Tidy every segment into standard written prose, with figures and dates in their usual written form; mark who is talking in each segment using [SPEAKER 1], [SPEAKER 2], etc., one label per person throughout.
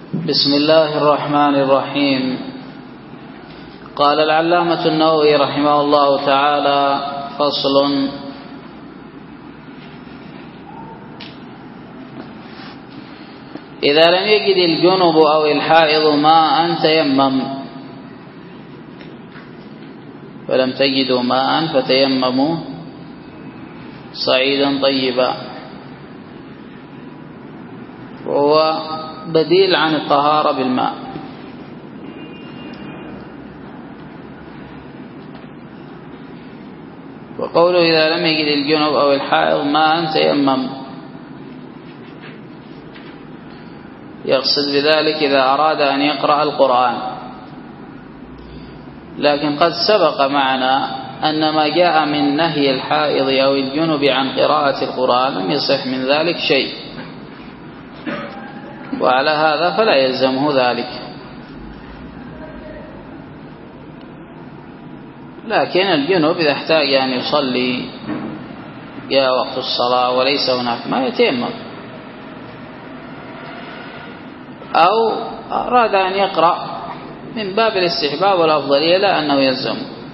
[SPEAKER 1] بسم الله الرحمن الرحيم. قال العلامة النووي رحمه الله تعالى: فصل. إذا لم يجد الجنب أو الحائض ماء تيمم، فلم تجدوا ماء فتيمموا صعيدا طيبا، وهو بديل عن الطهارة بالماء. وقوله إذا لم يجد الجنب أو الحائض ماء تيمم، يقصد بذلك إذا أراد أن يقرأ القرآن. لكن قد سبق معنا أن ما جاء من نهي الحائض أو الجنب عن قراءة القرآن لم يصح من ذلك شيء، وعلى هذا فلا يلزمه ذلك. لكن الجنب إذا احتاج أن يصلي جاء وقت الصلاة وليس هناك ما يتيمم، أو أراد أن يقرأ من باب الاستحباب والأفضلية لا أنه يلزم.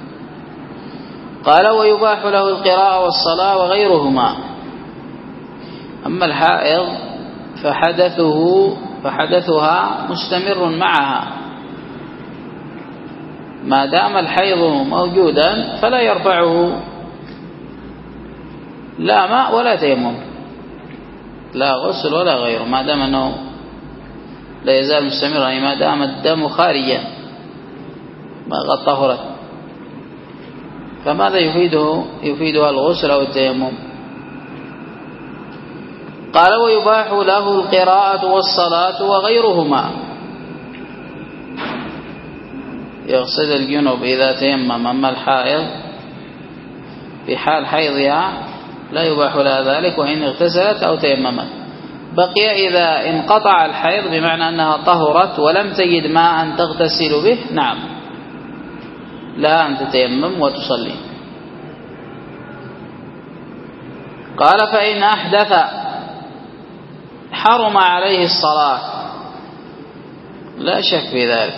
[SPEAKER 1] قال: ويباح له القراءة والصلاة وغيرهما. أما الحائض فحدثها مستمر معها، ما دام الحيض موجودا فلا يرفعه لا ماء ولا تيمم، لا غسل ولا غيره، ما دام أنه لا يزال مستمرا، يعني ما دام الدم خارجا ما قد طهرت، فماذا يفيدها الغسل أو التيمم؟ قال: ويباح له القراءة والصلاة وغيرهما. يقصد الجنب إذا تيمم، أما الحائض في حال حيضها لا يباح لها ذلك وإن اغتسلت أو تيممت. بقي إذا انقطع الحيض بمعنى أنها طهرت ولم تجد ماء تغتسل به، نعم لا أن تتيمم وتصلي. قال: فإن أحدث حرم عليه الصلاة، لا شك في ذلك.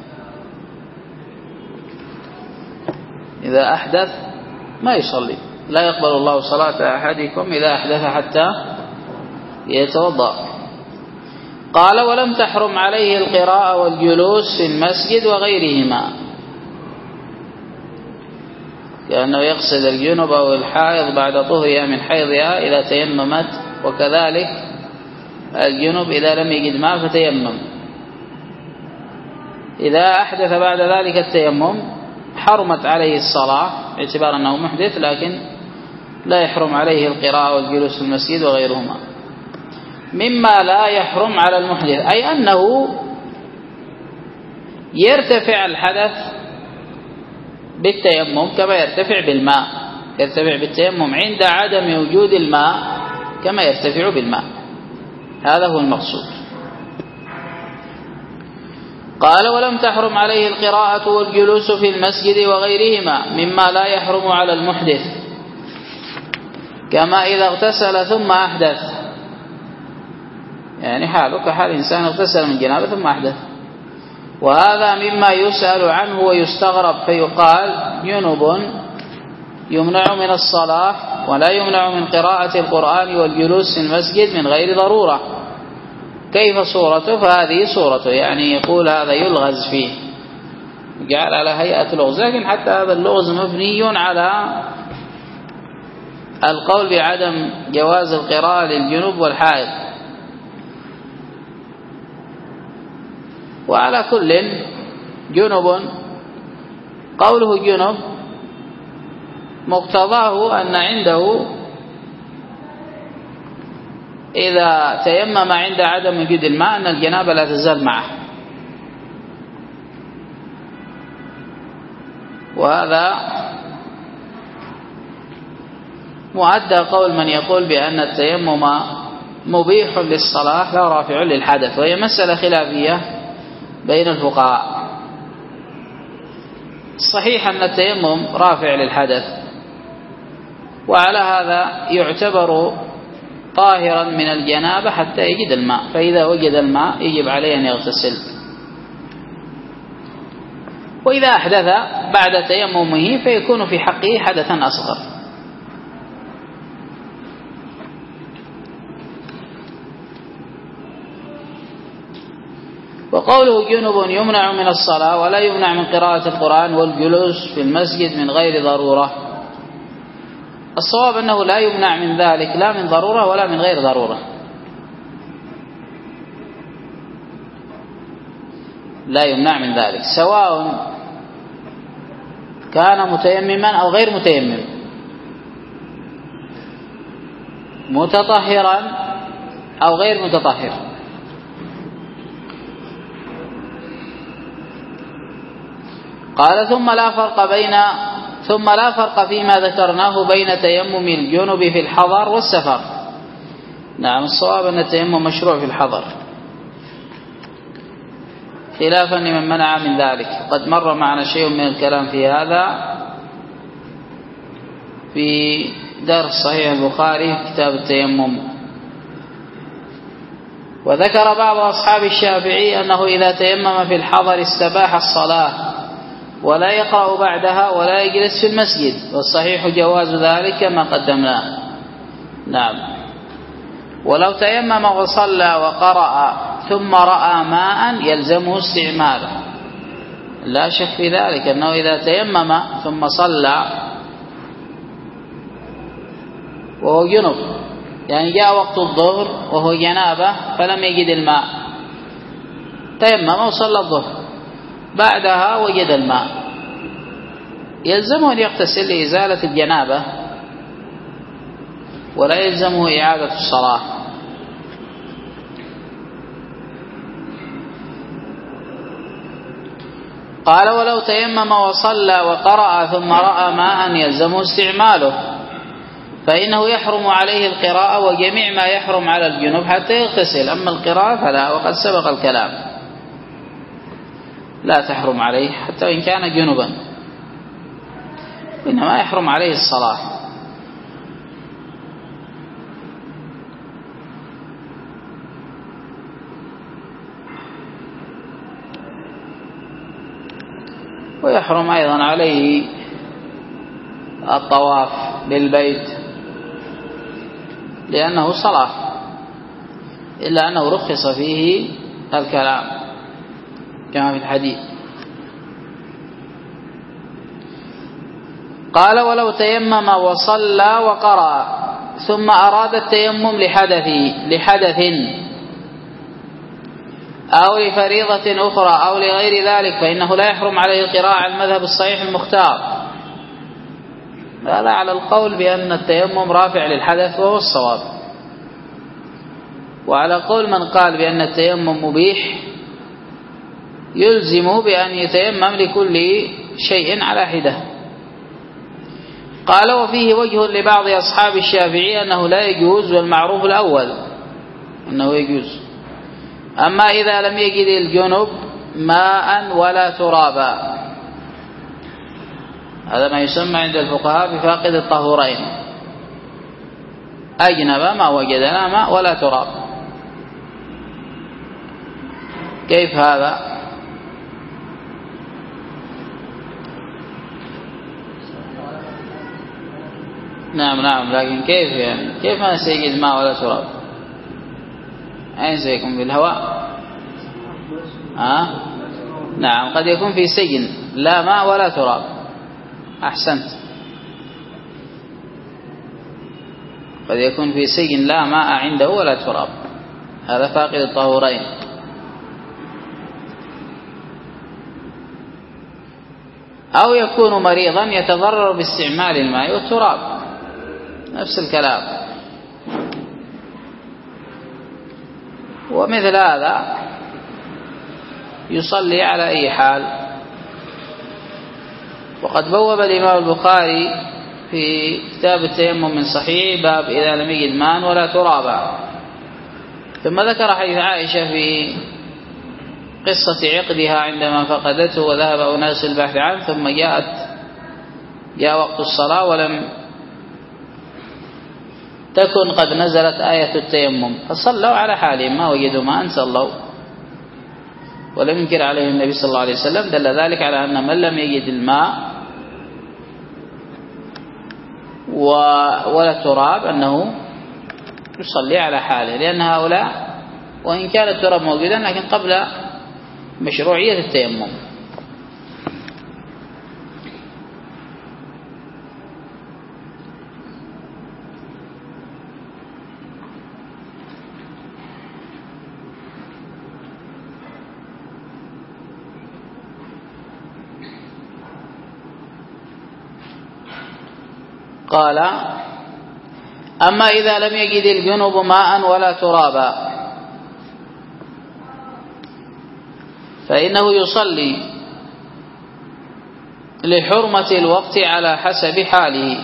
[SPEAKER 1] إذا أحدث ما يصلي، لا يقبل الله صلاة أحدكم إذا أحدث حتى يتوضأ. قال: ولم تحرم عليه القراءة والجلوس في المسجد وغيرهما، كأنه يقصد الجنب أو الحائض بعد طهرها من حيضها إذا تيممت، وكذلك الجنب إذا لم يجد ماء فتيمم. إذا أحدث بعد ذلك التيمم حرمت عليه الصلاة باعتبار أنه محدث، لكن لا يحرم عليه القراءة والجلوس في المسجد وغيرهما. مما لا يحرم على المحدث، أي أنه يرتفع الحدث بالتيمم كما يرتفع بالماء، يرتفع بالتيمم عند عدم وجود الماء كما يرتفع بالماء، هذا هو المقصود. قال: ولم تحرم عليه القراءة والجلوس في المسجد وغيرهما مما لا يحرم على المحدث، كما إذا اغتسل ثم أحدث، يعني حاله كحال إنسان اغتسل من جنابه ثم أحدث. وهذا مما يسأل عنه ويستغرب، فيقال: جنب يمنع من الصلاة ولا يمنع من قراءة القرآن والجلوس في المسجد من غير ضرورة، كيف صورته؟ فهذه صورته، يعني يقول هذا يلغز فيه، جعل على هيئة لغز، لكن حتى هذا اللغز مبني على القول بعدم جواز القراءة للجنوب والحائض. وعلى كل جنب، قوله جنب مقتضاه أن عنده إذا تيمم عند عدم وجود الماء أن الجنابة لا تزال معه، وهذا مؤدى قول من يقول بأن التيمم مبيح للصلاة لا رافع للحدث، وهي مسألة خلافية بين الفقهاء. صحيح أن التيمم رافع للحدث، وعلى هذا يعتبر طاهرا من الجنابة حتى يجد الماء، فإذا وجد الماء يجب عليه أن يغتسل. وإذا أحدث بعد تيممه فيكون في حقه حدثا أصغر. وقوله جنب يمنع من الصلاة ولا يمنع من قراءة القرآن والجلوس في المسجد من غير ضرورة. الصواب أنه لا يمنع من ذلك لا من ضرورة ولا من غير ضرورة، لا يمنع من ذلك سواء كان متيمما أو غير متيمم، متطهرا أو غير متطهر. قال ثم لا فرق فيما ذكرناه بين تيمم الجنب في الحضر والسفر. نعم، الصواب أن التيمم مشروع في الحضر خلافا لمن منع من ذلك. قد مر معنا شيء من الكلام في هذا في درس صحيح البخاري في كتاب التيمم. وذكر بعض أصحاب الشافعي أنه إذا تيمم في الحضر استباح الصلاة ولا يقرأ بعدها ولا يجلس في المسجد، والصحيح جواز ذلك كما قدمناه. نعم. ولو تيمم وصلى وقرأ ثم رأى ماء يلزمه استعماله، لا شك في ذلك أنه إذا تيمم ثم صلى وهو جنب، يعني جاء وقت الظهر وهو جنابه فلم يجد الماء، تيمم وصلى الظهر، بعدها وجد الماء، يلزمه أن يغتسل لإزالة الجنابة ولا يلزمه إعادة الصلاة. قال ولو تيمم وصلى وقرأ ثم رأى ماء يلزمه استعماله، فإنه يحرم عليه القراءة وجميع ما يحرم على الجنوب حتى يغتسل، أما القراءة فلا، وقد سبق الكلام، لا تحرم عليه حتى وإن كان جنبا، إنما يحرم عليه الصلاة. ويحرم أيضا عليه الطواف للبيت لأنه صلاة، إلا أنه رخص فيه الكلام كما في الحديث. قال ولو تيمم وصلى وقرأ ثم أراد التيمم لحدث أو لفريضة أخرى أو لغير ذلك فإنه لا يحرم عليه القراءة على المذهب الصحيح المختار، هذا على القول بأن التيمم رافع للحدث وهو الصواب. وعلى قول من قال بأن التيمم مبيح يلزم بأن يتيمم لكل شيء على حدة. قال وفيه وجه لبعض أصحاب الشافعي أنه لا يجوز، والمعروف الأول أنه يجوز. أما إذا لم يجد الجنب ماء ولا ترابا، هذا ما يسمى عند الفقهاء بفاقد الطهورين، أجنب ما وجد لا ماء ولا تراب. كيف هذا؟ نعم، لكن كيف يعني؟ كيف ما سيجد ماء ولا تراب؟ أين سيكون؟ في الهواء؟ نعم، قد يكون في سجن لا ماء ولا تراب. أحسنت، قد يكون في سجن لا ماء عنده ولا تراب، هذا فاقد الطهورين. أو يكون مريضا يتضرر باستعمال الماء والتراب، نفس الكلام. ومثل هذا يصلي على أي حال. وقد بوب الإمام البخاري في كتاب التيمم من صحيح باب إذا لم يجد ماء ولا ترابا، ثم ذكر حديث عائشة في قصة عقدها عندما فقدته وذهب أناس البحث عنه، ثم جاء وقت الصلاة ولم تكن قد نزلت آية التيمم فصلوا على حالهم ما وجدوا ماء صلوا، ولم ينكر عليه النبي صلى الله عليه وسلم. دل ذلك على أن من لم يجد الماء ولا تراب أنه يصلي على حاله، لأن هؤلاء وإن كان التراب موجودا لكن قبل مشروعية التيمم. قال: أما إذا لم يجد الجنب ماء ولا ترابا فإنه يصلي لحرمة الوقت على حسب حاله،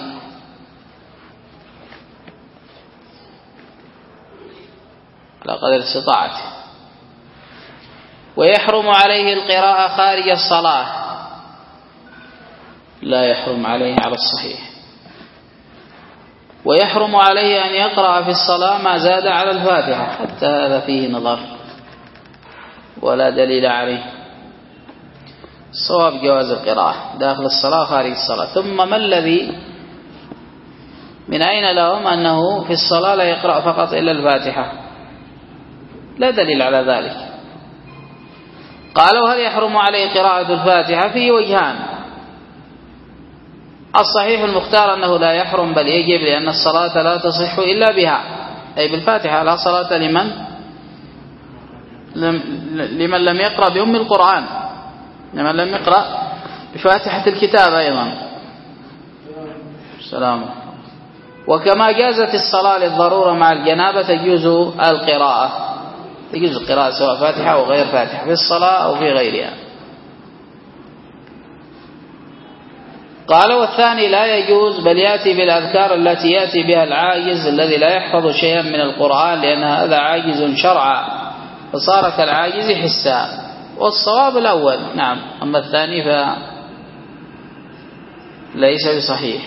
[SPEAKER 1] على قدر استطاعته، ويحرم عليه القراءة خارج الصلاة، لا يحرم عليه على الصحيح، ويحرم عليه أن يقرأ في الصلاة ما زاد على الفاتحة، حتى هذا فيه نظر ولا دليل عليه. صواب جواز القراءة داخل الصلاة وخارج الصلاة. ثم ما الذي من أين لهم أنه في الصلاة لا يقرأ فقط إلا الفاتحة؟ لا دليل على ذلك. قالوا: هل يحرم عليه قراءة الفاتحة؟ فيه وجهان. الصحيح المختار أنه لا يحرم بل يجب، لأن الصلاة لا تصح إلا بها، أي بالفاتحة. لا صلاة لمن لم يقرأ بأم القرآن، لمن لم يقرأ بفاتحة الكتاب أيضا. السلام. وكما جازت الصلاة للضرورة مع الجنابة تجوز القراءة، تجوز القراءة سواء فاتحة أو غير فاتحة في الصلاة أو في غيرها. قال: والثاني لا يجوز بل يأتي بالأذكار التي يأتي بها العاجز الذي لا يحفظ شيئا من القرآن، لأن هذا عاجز شرعا فصار كالعاجز حسا. والصواب الأول، نعم. أما الثاني فليس بصحيح.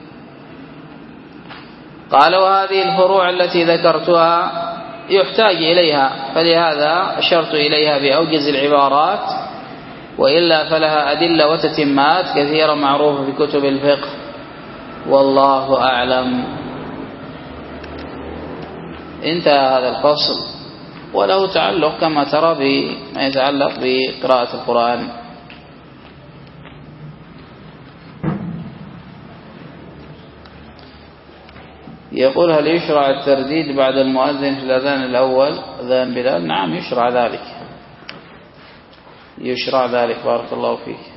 [SPEAKER 1] قال: وهذه الفروع التي ذكرتها يحتاج إليها، فلهذا أشرت إليها بأوجز العبارات، وإلا فلها أدلة وتتمات كثيرة معروفة في كتب الفقه، والله أعلم. انتهى هذا الفصل، وله تعلق كما ترى بما يتعلق بقراءة القرآن. يقول: هل يشرع الترديد بعد المؤذن في الأذان الأول أذان بلال؟ نعم يشرع ذلك، يشرع ذلك. بارك الله فيك.